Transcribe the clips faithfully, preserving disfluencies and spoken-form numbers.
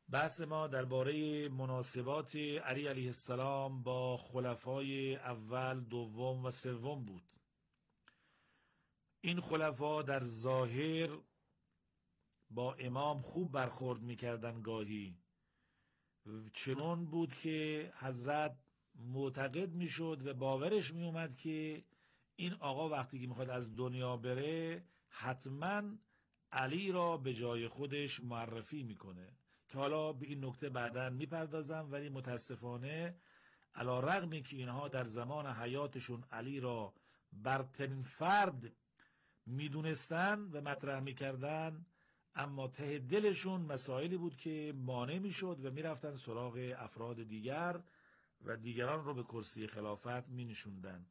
بحث ما درباره مناسبات علی علیه السلام با خلفای اول، دوم و سوم بود. این خلفا در ظاهر با امام خوب برخورد میکردن، گاهی چنون بود که حضرت معتقد میشد و باورش میومد که این آقا وقتی که میخواد از دنیا بره حتما علی را به جای خودش معرفی میکنه، که حالا به این نکته بعداً میپردازم. ولی متاسفانه علی رغمی که اینها در زمان حیاتشون علی را برترین فرد میدونستن و مطرح میکردن، اما ته دلشون مسائلی بود که مانع میشد و میرفتن سراغ افراد دیگر و دیگران رو به کرسی خلافت مینشوندن.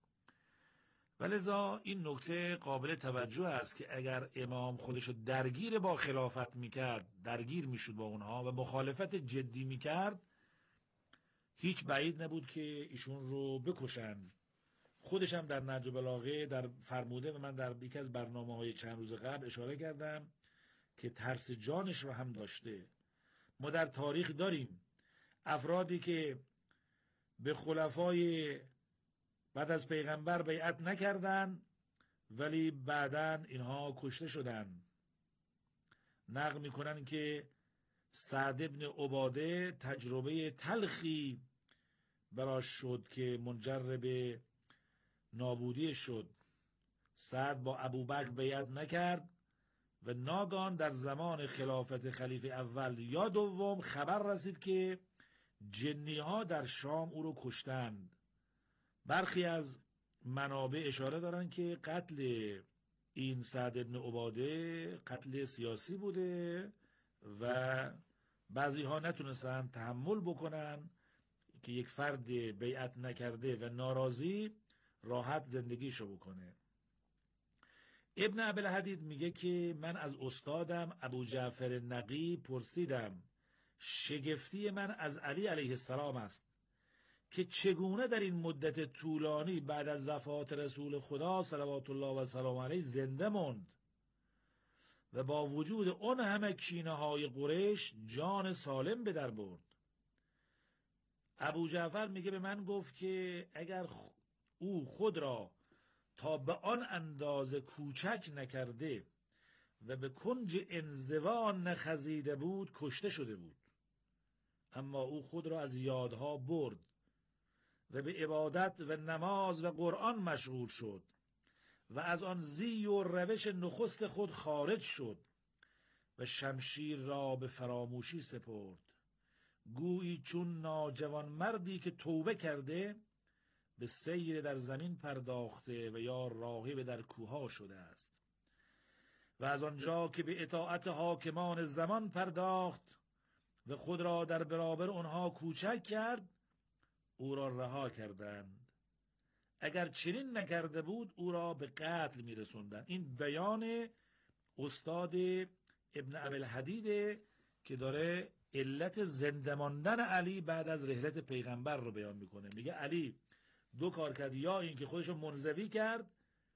ولذا این نکته قابل توجه است که اگر امام خودشو درگیر با خلافت میکرد، درگیر میشد با اونها و مخالفت جدی میکرد، هیچ بعید نبود که ایشون رو بکشند. خودش هم در نهج البلاغه در فرموده و من در یکی از برنامه‌های چند روز قبل اشاره کردم که ترس جانش رو هم داشته. ما در تاریخ داریم افرادی که به خلفای بعد از پیغمبر بیعت نکردن ولی بعداً اینها کشته شدن. نقل میکنن که سعد ابن عباده تجربه تلخی براش شد که منجر به نابودی شد. سعد با ابوبکر بیعت نکرد و ناگهان در زمان خلافت خلیفه اول یا دوم خبر رسید که جنی ها در شام او رو کشتند. برخی از منابع اشاره دارن که قتل این سعد ابن عباده قتل سیاسی بوده و بعضی ها نتونستن تحمل بکنن که یک فرد بیعت نکرده و ناراضی راحت زندگیشو بکنه. ابن ابوالحدید میگه که من از استادم ابو جعفر نقی پرسیدم شگفتی من از علی علیه السلام است که چگونه در این مدت طولانی بعد از وفات رسول خدا صلوات الله و سلام علیه زنده موند و با وجود اون همه کینه های قریش جان سالم به در برد. ابو جعفر میگه به من گفت که اگر او خود را تا به آن اندازه کوچک نکرده و به کنج انزوا نخزیده بود کشته شده بود، اما او خود را از یادها برد و به عبادت و نماز و قرآن مشغول شد و از آن زی و روش نخست خود خارج شد و شمشیر را به فراموشی سپرد، گویی چون ناجوان مردی که توبه کرده به سیر در زمین پرداخته و یا راغب در کوها شده است. و از آنجا که به اطاعت حاکمان زمان پرداخت و خود را در برابر آنها کوچک کرد، او را رها کردند. اگر چنین نکرده بود او را به قتل میرسوندند. این بیان استاد ابن ابوالحدید که داره علت زنده ماندن علی بعد از رحلت پیغمبر رو بیان میکنه. میگه علی دو کار کرد، یا این که خودشو منزوی کرد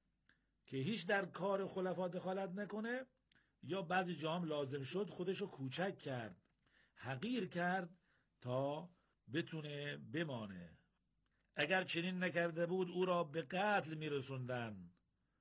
که هیچ در کار خلفا دخالت نکنه، یا بعضی جا هم لازم شد خودشو کوچک کرد، حقیر کرد تا بتونه بمانه. اگر چنین نکرده بود او را به قتل میرسوندن.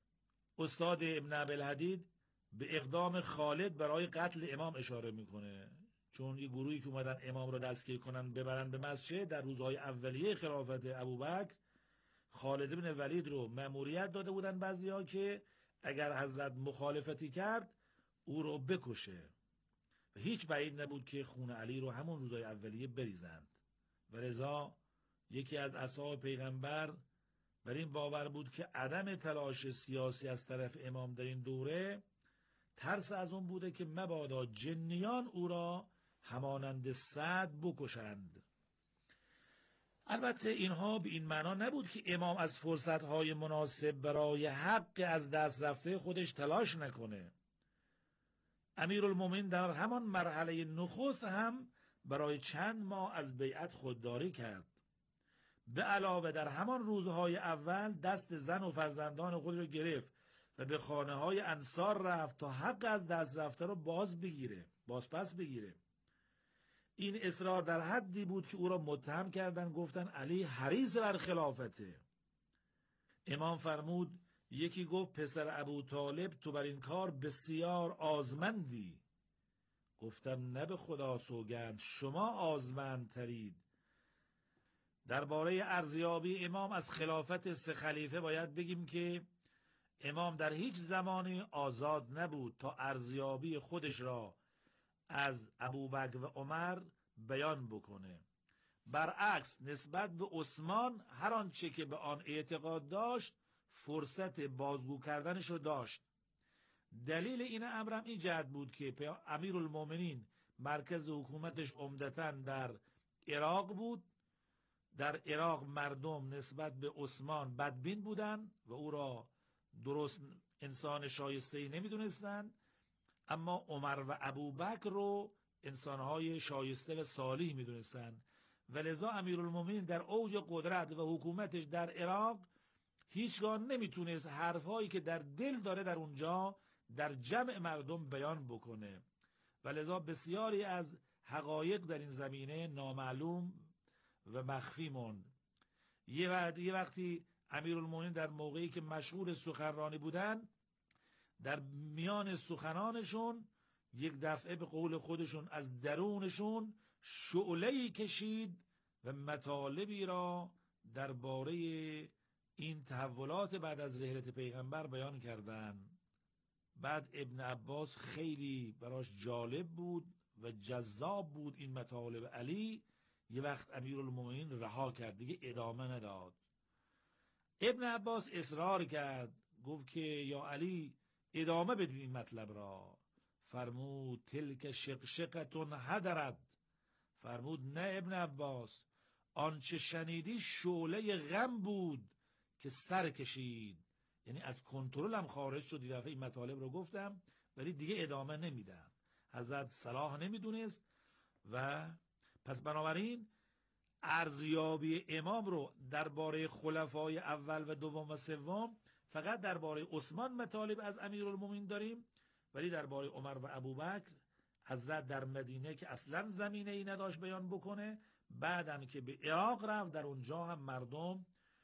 استاد ابن ابوالحدید به اقدام خالد برای قتل امام اشاره میکنه، چون یه گروهی که اومدن امام را دستگیر کنن ببرن به مسجد در روزهای اولیه خلافت ابوبکر، خالد بن ولید رو مأموریت داده بودن بعضیا که اگر حضرت مخالفتی کرد او رو بکشه و هیچ بعید نبود که خون علی رو همون روزهای اولیه بریزند. و لذا یکی از اصحاب پیغمبر بر این باور بود که عدم تلاش سیاسی از طرف امام در این دوره ترس از اون بوده که مبادا جنیان او را همانند سعد بکشند. البته اینها به این معنا نبود که امام از فرصتهای مناسب برای حق از دست رفته خودش تلاش نکنه. امیرالمومنین در همان مرحله نخست هم برای چند ماه از بیعت خودداری کرد. به علاوه در همان روزهای اول دست زن و فرزندان خود را گرفت و به خانه های انصار رفت تا حق از دست رفته رو باز بگیره، باز پس بگیره. این اصرار در حدی بود که او را متهم کردند، گفتن علی حریص بر خلافته. امام فرمود یکی گفت پسر ابو طالب تو بر این کار بسیار آزمندی. گفتم نه به خدا سوگند شما آزمندترید. درباره ارزیابی امام از خلافت سه خلیفه باید بگیم که امام در هیچ زمانی آزاد نبود تا ارزیابی خودش را از ابوبکر و عمر بیان بکنه. برعکس نسبت به عثمان هر آنچه که به آن اعتقاد داشت فرصت بازگو کردنش رو داشت. دلیل این امرم این جهت بود که امیرالمومنین مرکز حکومتش عمدتاً در عراق بود. در عراق مردم نسبت به عثمان بدبین بودند و او را درست انسان شایسته‌ای نمی‌دونستند، اما عمر و ابوبکر رو انسان‌های شایسته و صالح می‌دونستند و لذا امیرالمومنین در اوج قدرت و حکومتش در عراق هیچگاه نمیتونست حرفایی که در دل داره در اونجا در جمع مردم بیان بکنه و لذا بسیاری از حقایق در این زمینه نامعلوم و مخفی موند. یه وقت یه وقتی امیرالمومنین در موقعی که مشغول سخنرانی بودن، در میان سخنانشون یک دفعه به قول خودشون از درونشون شعله‌ای کشید و مطالبی را درباره این تحولات بعد از رحلت پیغمبر بیان کردن. بعد ابن عباس خیلی براش جالب بود و جذاب بود این مطالب علی. یه وقت امیرالمومنین رها کرد، دیگه ادامه نداد. ابن عباس اصرار کرد، گفت که یا علی ادامه بده این مطلب را. فرمود تلک شقشقتون هدرد. فرمود نه ابن عباس، آنچه شنیدی شعله غم بود که سر کشید، یعنی از کنترلم خارج شد. دفعه این مطالب رو گفتم ولی دیگه ادامه نمیدم. حضرت صلاح نمیدونست و پس بنابراین ارزیابی امام رو درباره خلفای اول و دوم و سوم فقط درباره عثمان مطالب از امیرالمومنین داریم، ولی درباره عمر و ابوبکر حضرت در مدینه که اصلا زمینه ای نداشت بیان بکنه، بعدم که به عراق رفت در اونجا هم مردم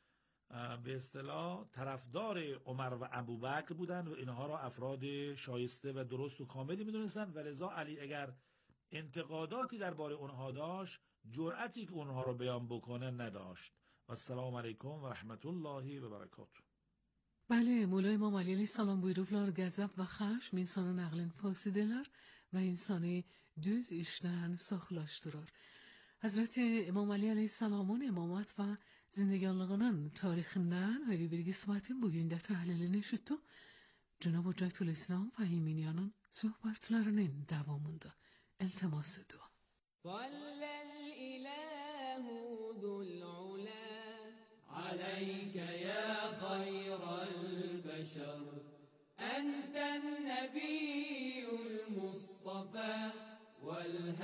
به اصطلاح طرفدار عمر و ابوبکر بودن و اینها را افراد شایسته و درست و کاملی میدونستن و لذا علی اگر انتقاداتی درباره اونها داشت جرأتی که اونها رو بیان بکنه نداشت. و السلام علیکم و رحمت الله و برکاته. بله، مولای امام علی علیه السلام buyururlar gazap ve xaşm insanın aklını fasıdeler ve insanı düz işten saxlaştırır. Hazreti İmam Ali Aleyhisselam'ın imamat ve zindeganlığının tarihinden öyle bir kısmetin bugün de tahlilini işittik. Cenab-ı Hüccetül İslam ve İminyanın sohbetlerinin devamında iltimas ediyor. Sallel ilahu zul ula aleyke ya hayral beşer enten nebiyyul mustafa vel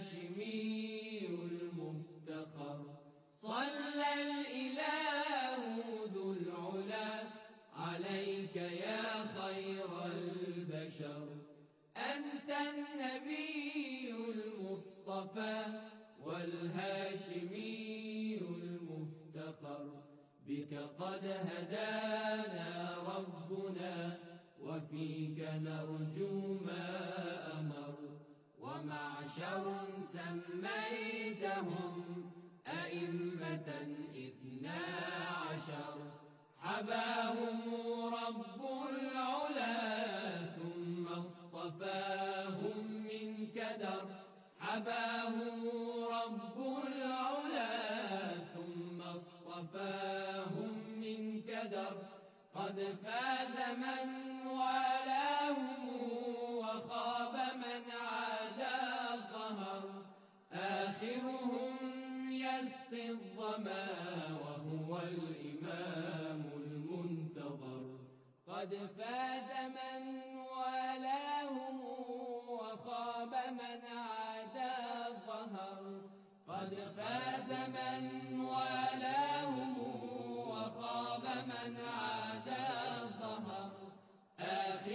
haşimiyyul muftehar. Sallel ilahu zul ula aleyke ya hayral beşer enten nebiyyul mustafa vel haşimiyyul muftehar. بك قد هدانا ربنا وفيك نرجو ما أمر. ومعشر سميتهم أئمة اثنا عشر حباهم رب العلا ثم اصطفاهم من كدر. حباهم رب العلا ثم اصطفاهم من كدر. قد فاز من والاهم وخاب من عادى ظهر. آخرهم يسقي الظما وهو الإمام المنتظر. قد فاز من والاهم وخاب من عادى ظهر. قد فاز من والاهم وخاب من عادى ظهر.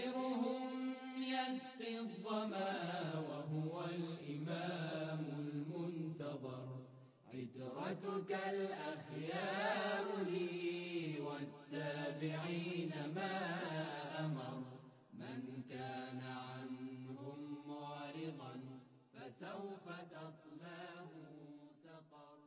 آخرهم يسقي الظما وهو الإمام المنتظر. رسلك الأخيار لي والتابعين ما أمر من كان عنهم معرضا فسوف تصلاه سقر.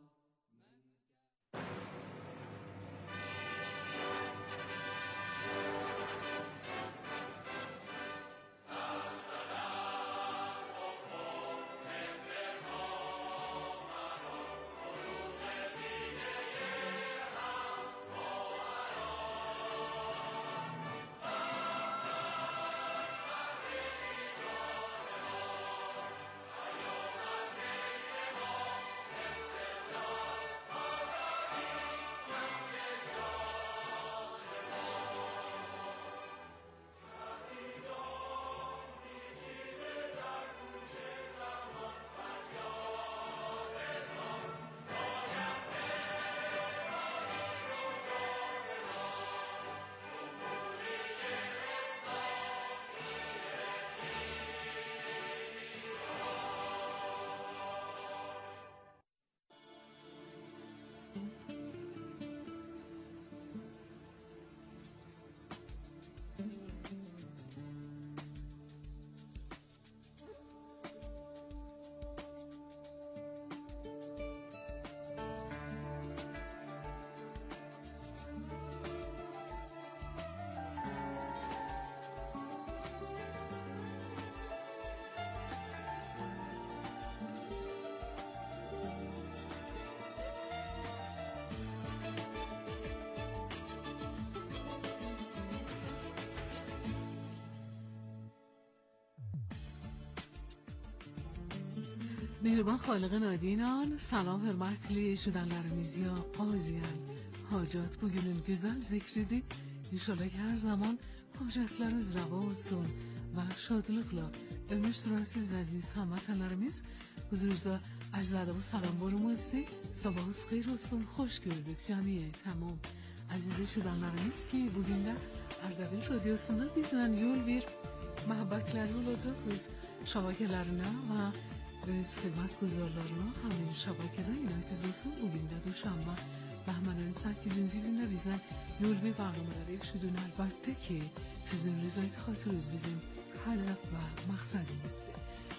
Mehriban Xaliqin Adinan, salam hörmətli eşidənlərimiz ya qaziyan. Hacat bugünün güzel zikridi. İnşallah ki her zaman hacetleriniz rava olsun ve şadlıkla ömür sürəsiz aziz həmvətənlərimiz huzurunuzda əcdadı bu salam borumuzdur. Sabahınız xeyir olsun, hoş gördük camiye tamam. Aziz eşidənlərimiz ki bugün de Ardabil Radyosu'nda bizden yol bir muhabbetleri olacak biz şabakelerine ve öz xidmətguzarlarına həmin şəbəkədən inayətiniz olsun. Bugün də Duşanbə Bəhmən ayının səkkizinci gündə bizdən yol bir barnamələri eşidin. Əlbəttə ki, sizin rızayət xatiriniz bizim hədəf və məqsədimizdir.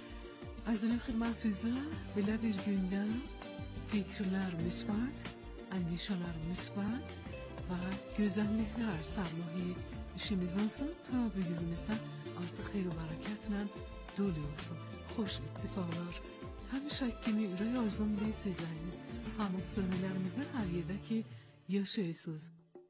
Əziz xidmətinizdə belə bir gündə fikirlər müsbət, əndişələr müsbət və gözəlliklər sərmahi işimiz olsun ta bugünümüzdə artıq xeyir və bərəkətlə dolu olsun. Xoş ittifaqlar. Həmişə kimi ürək arzum deyilsiz əziz həmsönülərimizə hər yerdə ki yaşayırsınız.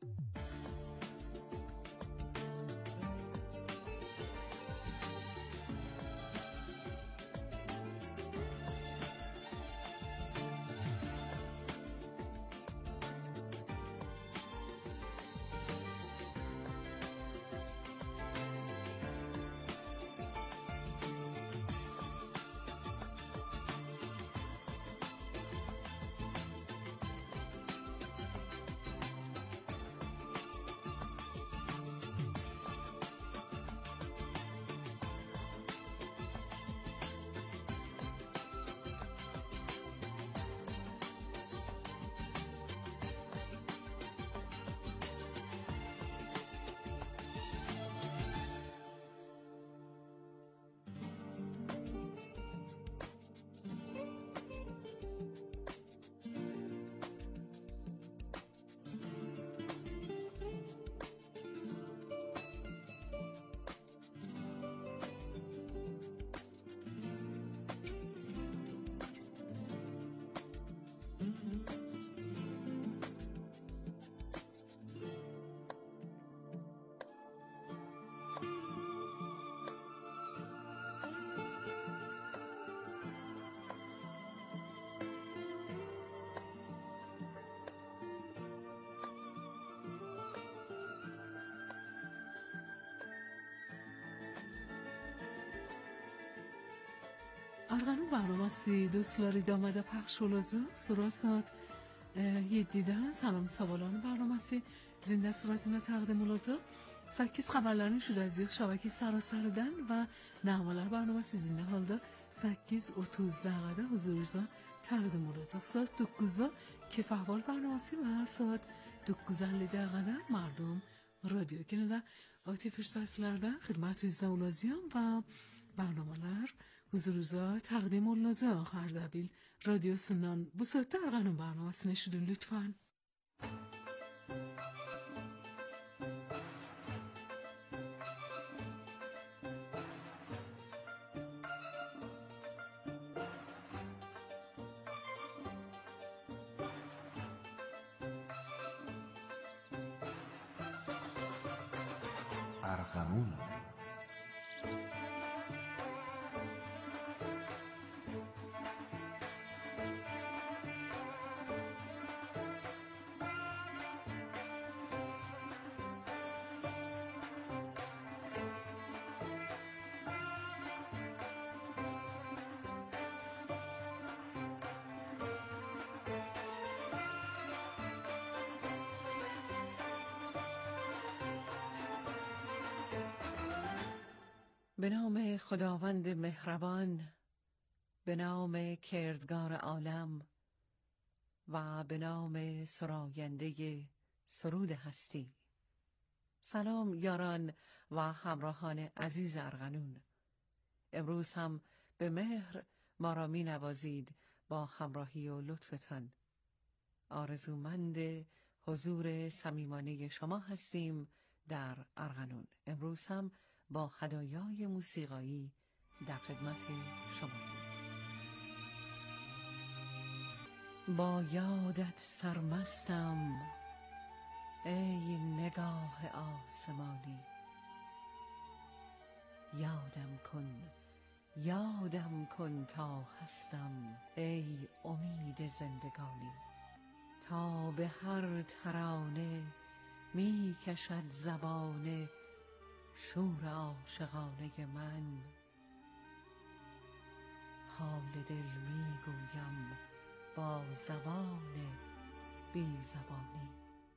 Arğanın barnaməsi dostları damada pəxş olacaq. Sonra saat yeddidə salam savalan barnaməsi zində suratına təqdim olacaq. səkkiz xəbərlərin şuracıq şəbəkə sarısarıdan və nəğmələr barnaməsi zində halda sekiz otuzda huzurunuzda təqdim olacaq. Saat dokuzda Keyif Ahval برنامه‌سی و saat dokuz elli dəqiqədə Mardum Radyo Kinədə ati fürsətlərdə xidmətinizdə olacağım və برنامه‌lar huzurunuzda təqdim olunacaq. Ardabil Radyosu'ndan bu saatte Arğanın برنامه‌sini eşidin lütfen. ارغنون به نام خداوند مهربان، به نام کردگار عالم و به نام سراینده سرود هستی. سلام یاران و همراهان عزیز ارغنون. امروز هم به مهر ما را می نوازید با همراهی و لطفتان. آرزومند حضور صمیمانه شما هستیم در ارغنون. امروز هم با هدایای موسیقایی در خدمت شما. با یادت سرمستم ای نگاه آسمانی، یادم کن یادم کن تا هستم ای امید زندگانی. تا به هر ترانه می کشد زبان شور عاشقانه من، حال دل می گویم با زبان بی زبانی.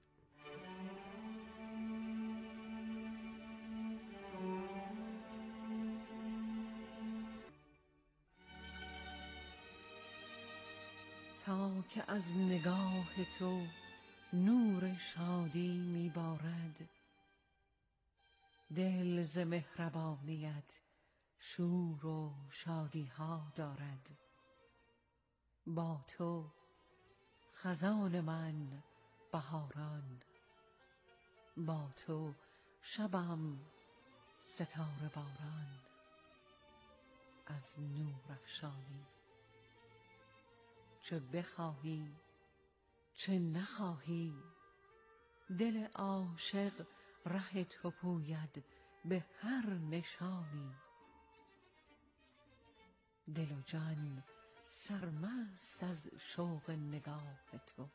تا که از نگاه تو نور شادی می بارد، دل ز مهربانیت شور و شادی ها دارد. با تو خزان من بهاران، با تو شبم ستاره باران از نور افشانی. چه بخواهی چه نخواهی، دل عاشق ره تو پوید به هر نشانی. دل و جان سرمست از شوق نگاه تو،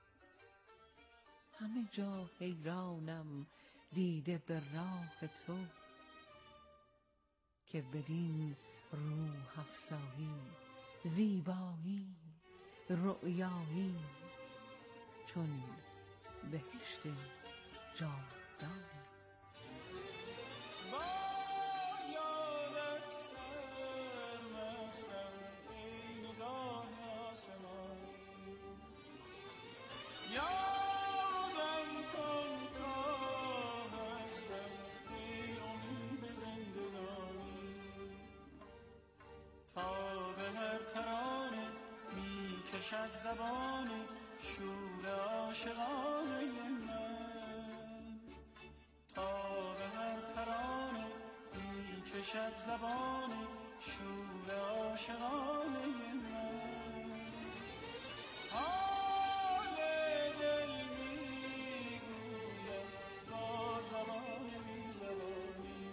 همه جا حیرانم دیده به راه تو. که بدین روح افزایی زیبایی رؤیایی، چون بهشت جاودانی. کشد زبان شور عاشقانه من، تا به هر ترانه می کشد زبان شور عاشقانه من. حال دل می گویم با زبان بی زبانی.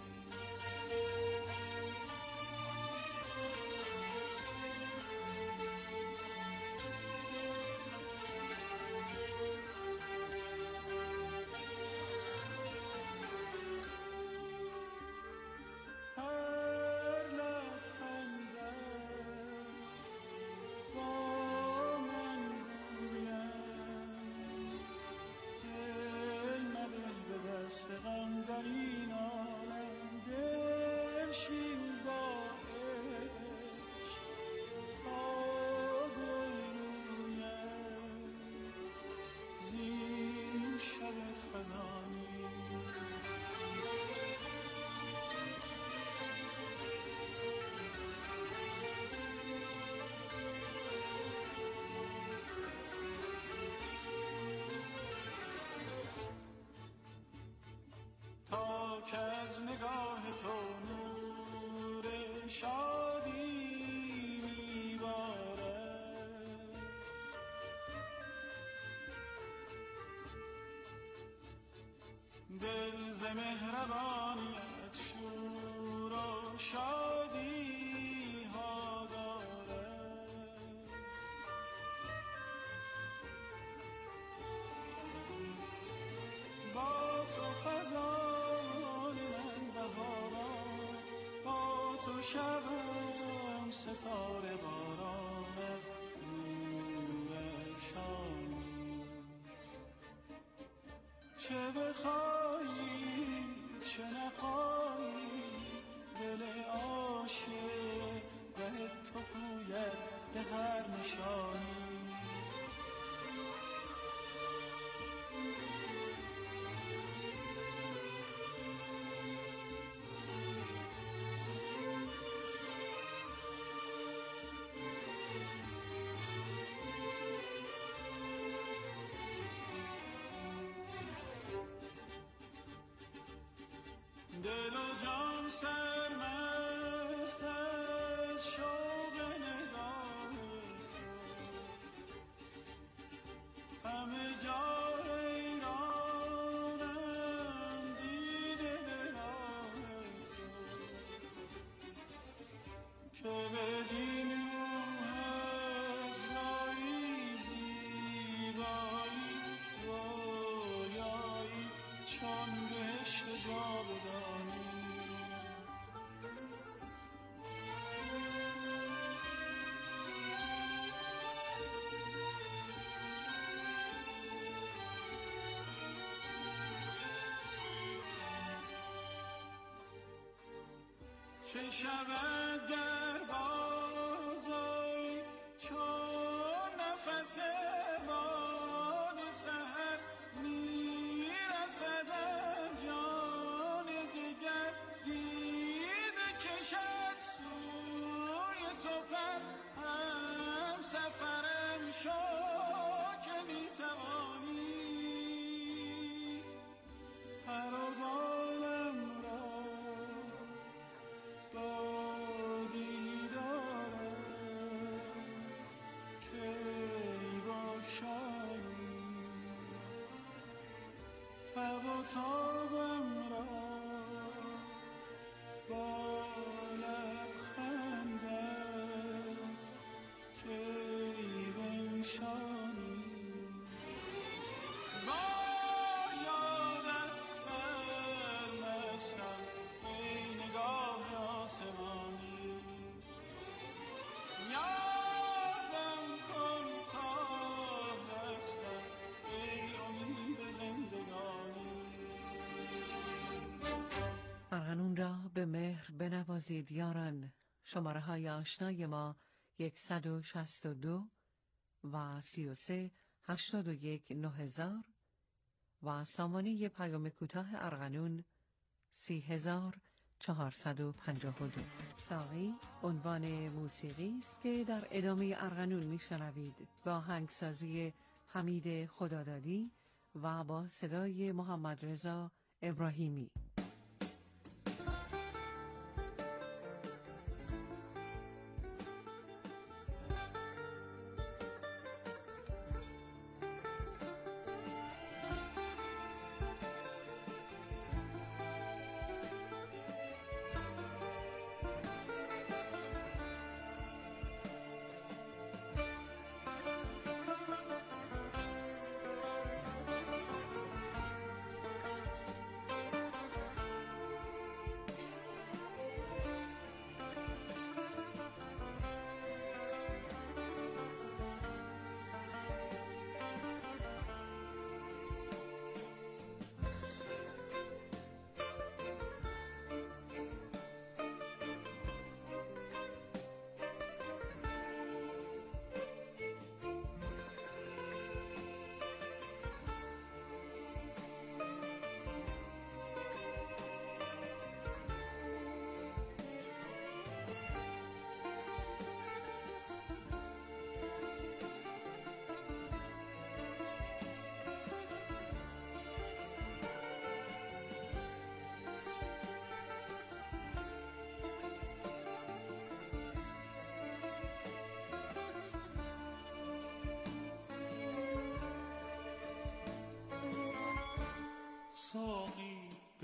در این عالم بنشین با عشق از نگاه تو نور شادی میبارد. دل ز مهربانیت شور و شادی ها دارد. با تو خزان من بهاران، با تو شبم ستاره باران از نور افشانی. چه بخواهی چه نخواهی دل عاشق به تو پوید به هر نشانی. دل و جان سرمست از شوق نگاه تو، همه جا حیرانم دیده به راه تو، که بدین روح افزایی زیبایی رویایی چون بهشت جاودانی. چه شود گر بازآیی چون نفس باد سحر میرسد جان دیگر، دیده کشد سوی تو پر هم سفرم شو که میتوانی. پر و بالم را با دیدارت کی بخشایی، تب و تابم را با لبخندت کی بنشانی. با یادت سرمستم ای نگاه آسمانی. یادم کن تا هستم ای امید زندگانی. ارغنون را به مهر بنوازید یاران. شماره های آشنای ما صد و شصت و دو و سی و سه هشتاد و یک نه هزار و سامانه پیام کوتاه ارغنون سی هزار چهارصد و پنجاه و دو. ساقی عنوان موسیقی است که در ادامه ارغنون میشنوید با آهنگسازی حمید خدادادی و با صدای محمد رضا ابراهیمی.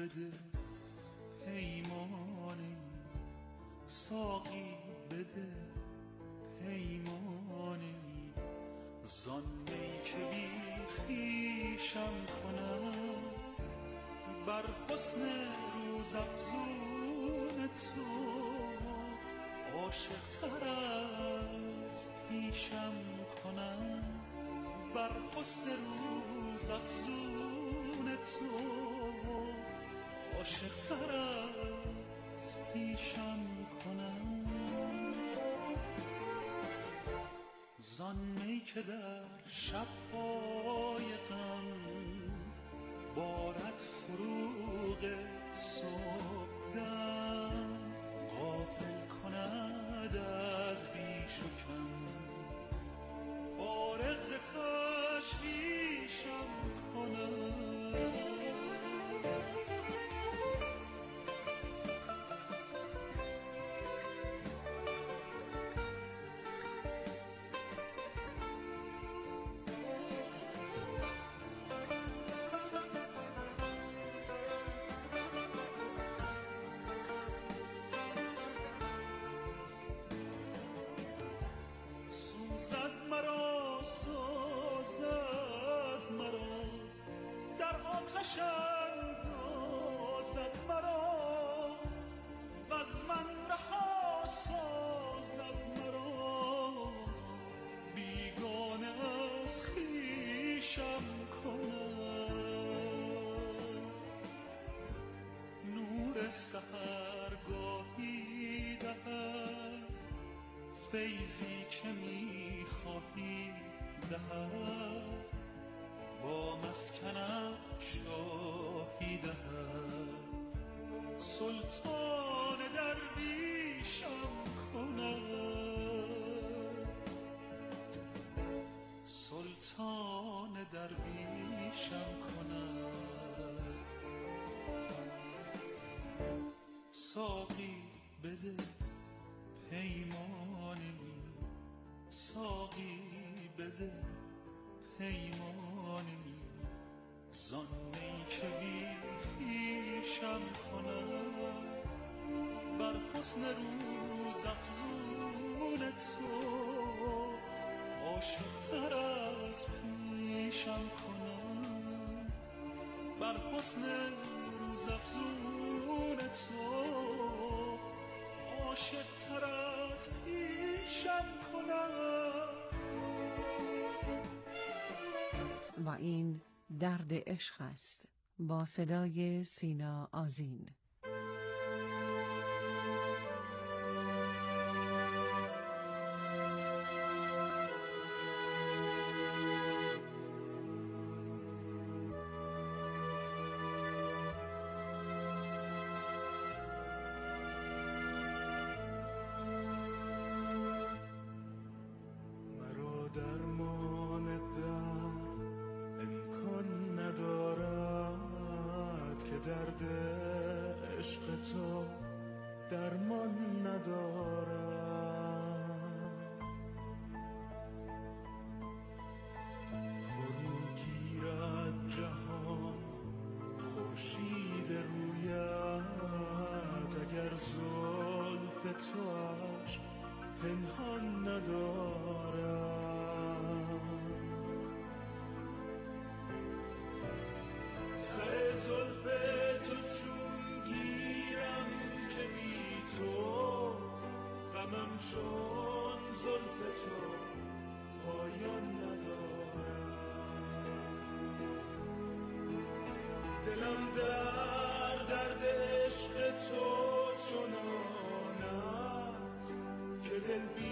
بده پیمانی، ساقی بده پیمانی، زان می که بی خویشم کنم بر حسن روز افزون تو، عاشق تر از پیشم کنم بر حسن روز افزون تو، عاشق تر از پیشم کنم. زان می که در شب‌های غم بارد فروغ صبحدم، غافل کند از بیش و کم، فارغ ز تشویشم کنم. اندازد مرا وز من رها سازد مرا، بیگانه از خویشم کنم. نور سحرگاهی دهد فیضی که می‌خواهی دهد، با مسکنم شاهی دهد، سلطان درویشم کند، سلطان درویشم کند. ساقی بده پیمانی، ساقی بده پیمانی، زان می که بی خویشم کنم بر حسن روز افزون تو، عاشق تر از پیشم کنم بر حسن روز افزون تو، عاشق تر از پیشم کنم. و این درد عشق است با صدای سینا آذین. مرا درمان درد امکان ندارد که درد عشق تو درمان ندارد. فرو گیرد جهان خورشید رویت اگر زلف تو عشق پنهان ندارد. سر زلف تو چون گیرم که بی تو غمم چون زلف تو پایان ندارد. دلم در درد عشق تو چنان است که دل بی